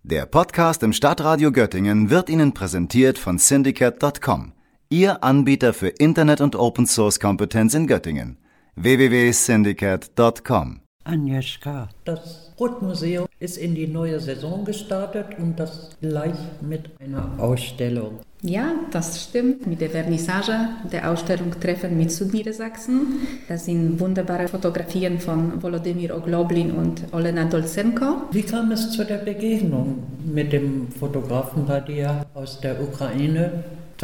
Der Podcast im Stadtradio Göttingen wird Ihnen präsentiert von Syndicate.com, Ihr Anbieter für Internet- und Open-Source-Kompetenz in Göttingen. www.syndicate.com. Agnieszka, das Brotmuseum ist in die neue Saison gestartet und das gleich mit einer Ausstellung. Ja, das stimmt. Mit der Vernissage der Ausstellung Treffen mit Südniedersachsen. Das sind wunderbare Fotografien von Volodymyr Ogloblin und Olena Dolzenko. Wie kam es zu der Begegnung mit dem Fotografen bei dir aus der Ukraine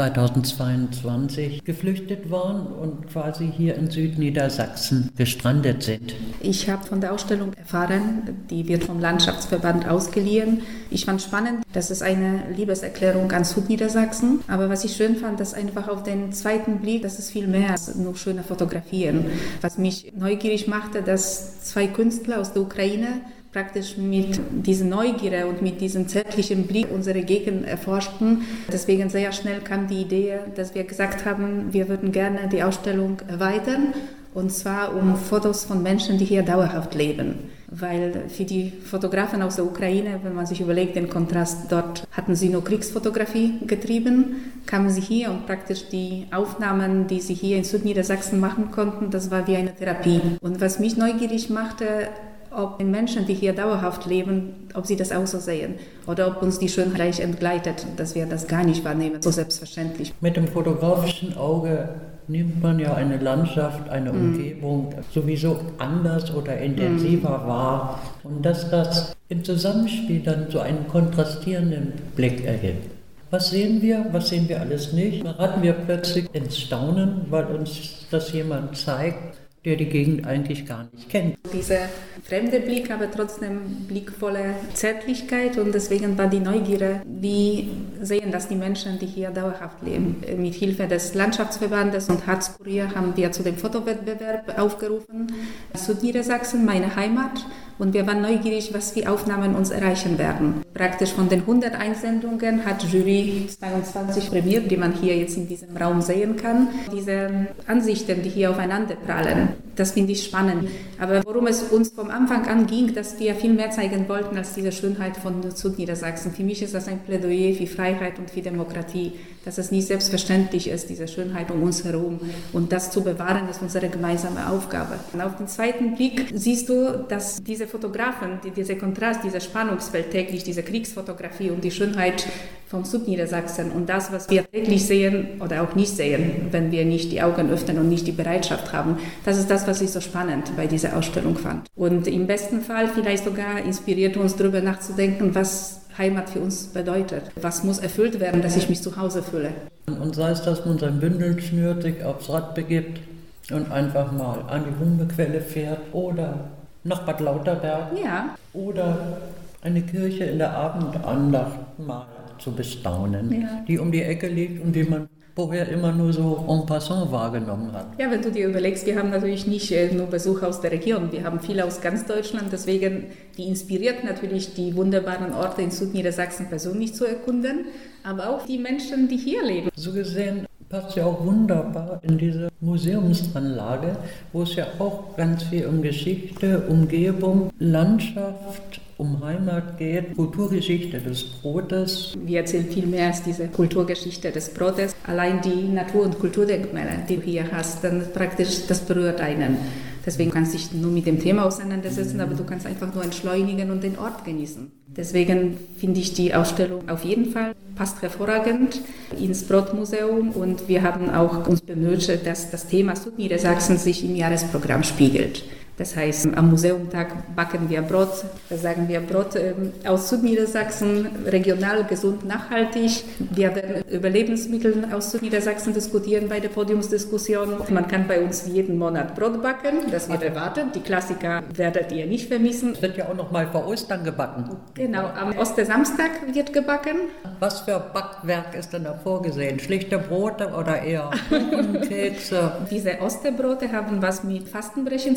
2022 geflüchtet waren und quasi hier in Südniedersachsen gestrandet sind? Ich habe von der Ausstellung erfahren, die wird vom Landschaftsverband ausgeliehen. Ich fand spannend, das ist eine Liebeserklärung an Südniedersachsen. Aber was ich schön fand, dass einfach auf den zweiten Blick, das ist viel mehr als nur schöne Fotografien. Was mich neugierig machte, dass zwei Künstler aus der Ukraine praktisch mit dieser Neugier und mit diesem zärtlichen Blick unsere Gegend erforschten. Deswegen sehr schnell kam die Idee, dass wir gesagt haben, wir würden gerne die Ausstellung erweitern, und zwar um Fotos von Menschen, die hier dauerhaft leben. Weil für die Fotografen aus der Ukraine, wenn man sich überlegt, den Kontrast, dort hatten sie nur Kriegsfotografie getrieben, kamen sie hier und praktisch die Aufnahmen, die sie hier in Südniedersachsen machen konnten, das war wie eine Therapie. Und was mich neugierig machte, ob die Menschen, die hier dauerhaft leben, ob sie das auch so sehen oder ob uns die Schönheit gleich entgleitet, dass wir das gar nicht wahrnehmen, so selbstverständlich. Mit dem fotografischen Auge nimmt man ja eine Landschaft, eine Umgebung sowieso anders oder intensiver wahr, und dass das im Zusammenspiel dann so einen kontrastierenden Blick ergibt. Was sehen wir alles nicht? Geraten wir plötzlich ins Staunen, weil uns das jemand zeigt, der die Gegend eigentlich gar nicht kennt. Dieser fremde Blick, aber trotzdem blickvolle Zärtlichkeit, und deswegen war die Neugier, wie sehen das die Menschen, die hier dauerhaft leben. Mit Hilfe des Landschaftsverbandes und Harzkurier haben wir zu dem Fotowettbewerb aufgerufen. Südniedersachsen, meine Heimat, und wir waren neugierig, was für Aufnahmen uns erreichen werden. Praktisch von den 100 Einsendungen hat Jury 22 prämiert, die man hier jetzt in diesem Raum sehen kann. Diese Ansichten, die hier aufeinander prallen, das finde ich spannend. Aber worum es uns vom Anfang an ging, dass wir viel mehr zeigen wollten als diese Schönheit von Südniedersachsen. Für mich ist das ein Plädoyer für Freiheit und für Demokratie, dass es nicht selbstverständlich ist, diese Schönheit um uns herum. Und das zu bewahren, ist unsere gemeinsame Aufgabe. Und auf den zweiten Blick siehst du, dass diese Fotografen, dieser Kontrast, dieser Spannungsfeld täglich, diese Kriegsfotografie und die Schönheit von Südniedersachsen und das, was wir täglich sehen oder auch nicht sehen, wenn wir nicht die Augen öffnen und nicht die Bereitschaft haben, das ist das, was ich so spannend bei dieser Ausstellung fand. Und im besten Fall vielleicht sogar inspiriert uns, darüber nachzudenken, was Heimat für uns bedeutet. Was muss erfüllt werden, dass ich mich zu Hause fühle? Und sei es, dass man sein Bündel schnürt, sich aufs Rad begibt und einfach mal an die Humbequelle fährt oder nach Bad Lauterberg, ja, oder eine Kirche in der Abendandacht mal zu bestaunen, ja, die um die Ecke liegt und die man vorher immer nur so en passant wahrgenommen hat. Ja, wenn du dir überlegst, wir haben natürlich nicht nur Besuch aus der Region, wir haben viele aus ganz Deutschland, deswegen die inspiriert natürlich die wunderbaren Orte in Südniedersachsen persönlich zu erkunden, aber auch die Menschen, die hier leben. So gesehen passt ja auch wunderbar in diese Museumsanlage, wo es ja auch ganz viel um Geschichte, Umgebung, Landschaft, um Heimat geht, Kulturgeschichte des Brotes. Wir erzählen viel mehr als diese Kulturgeschichte des Brotes. Allein die Natur- und Kulturdenkmäler, die du hier hast, dann praktisch, das berührt einen. Deswegen kannst du dich nur mit dem Thema auseinandersetzen, aber du kannst einfach nur entschleunigen und den Ort genießen. Deswegen finde ich die Ausstellung auf jeden Fall passt hervorragend ins Brotmuseum, und wir haben auch uns bemüht, dass das Thema Südniedersachsen sich im Jahresprogramm spiegelt. Das heißt, am Museumtag backen wir Brot, da sagen wir Brot aus Südniedersachsen, regional, gesund, nachhaltig. Wir werden über Lebensmittel aus Südniedersachsen diskutieren bei der Podiumsdiskussion. Man kann bei uns jeden Monat Brot backen, das wird erwartet. Die Klassiker werdet ihr nicht vermissen. Es wird ja auch noch mal vor Ostern gebacken. Genau, am Ostersamstag wird gebacken. Was für Backwerk ist denn da vorgesehen? Schlichte Brote oder eher Kuchen, Kekse? Diese Osterbrote haben was mit Fastenbrechen zu tun.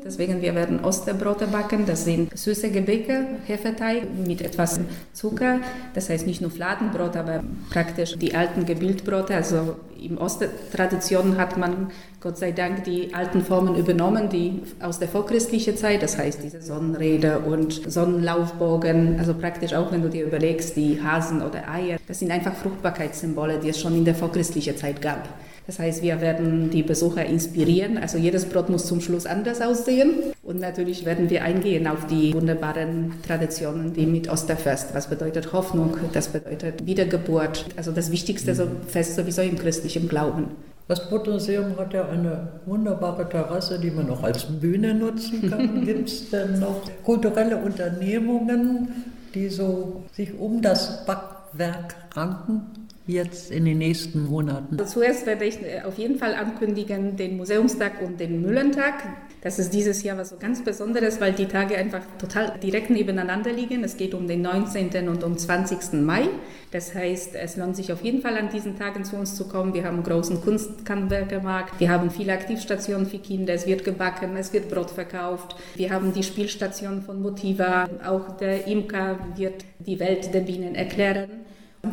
Deswegen wir werden Osterbrote backen. Das sind süße Gebäcke, Hefeteig mit etwas Zucker. Das heißt nicht nur Fladenbrot, aber praktisch die alten Gebildbrote. Also im Ostertradition hat man Gott sei Dank die alten Formen übernommen, die aus der vorchristlichen Zeit, das heißt diese Sonnenrede und Sonnenlaufbogen, also praktisch auch wenn du dir überlegst, die Hasen oder Eier, das sind einfach Fruchtbarkeitssymbole, die es schon in der vorchristlichen Zeit gab. Das heißt, wir werden die Besucher inspirieren, also jedes Brot muss zum Schluss anders aussehen und natürlich werden wir eingehen auf die wunderbaren Traditionen, die mit Osterfest, was bedeutet Hoffnung, das bedeutet Wiedergeburt, also das wichtigste Fest sowieso im christlichen Glauben. Das Brotmuseum hat ja eine wunderbare Terrasse, die man auch als Bühne nutzen kann. Gibt es denn noch kulturelle Unternehmungen, die so sich um das Backwerk ranken? Jetzt in den nächsten Monaten? Also zuerst werde ich auf jeden Fall ankündigen den Museumstag und den Müllentag. Das ist dieses Jahr was so ganz Besonderes, weil die Tage einfach total direkt nebeneinander liegen. Es geht um den 19. und um 20. Mai. Das heißt, es lohnt sich auf jeden Fall an diesen Tagen zu uns zu kommen. Wir haben einen großen Kunsthandwerkermarkt. Wir haben viele Aktivstationen für Kinder. Es wird gebacken, es wird Brot verkauft. Wir haben die Spielstation von Motiva. Auch der Imker wird die Welt der Bienen erklären. Am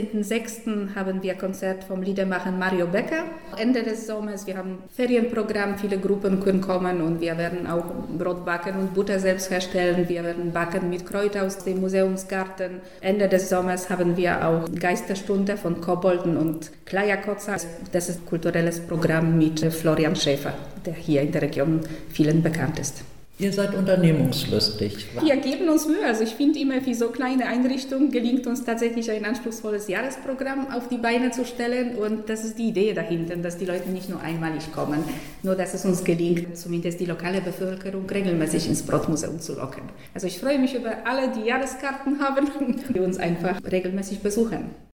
15.06. haben wir ein Konzert vom Liedermacher Mario Becker. Ende des Sommers, wir haben ein Ferienprogramm, viele Gruppen können kommen und wir werden auch Brot backen und Butter selbst herstellen. Wir werden backen mit Kräutern aus dem Museumsgarten. Ende des Sommers haben wir auch Geisterstunde von Kobolden und Kleierkotzer. Das ist ein kulturelles Programm mit Florian Schäfer, der hier in der Region vielen bekannt ist. Ihr seid unternehmungslustig. Wir geben uns Mühe. Also ich finde immer, für so kleine Einrichtungen gelingt uns tatsächlich ein anspruchsvolles Jahresprogramm auf die Beine zu stellen. Und das ist die Idee dahinter, dass die Leute nicht nur einmalig kommen, nur dass es uns gelingt, zumindest die lokale Bevölkerung regelmäßig ins Brotmuseum zu locken. Also ich freue mich über alle, die Jahreskarten haben, die uns einfach regelmäßig besuchen.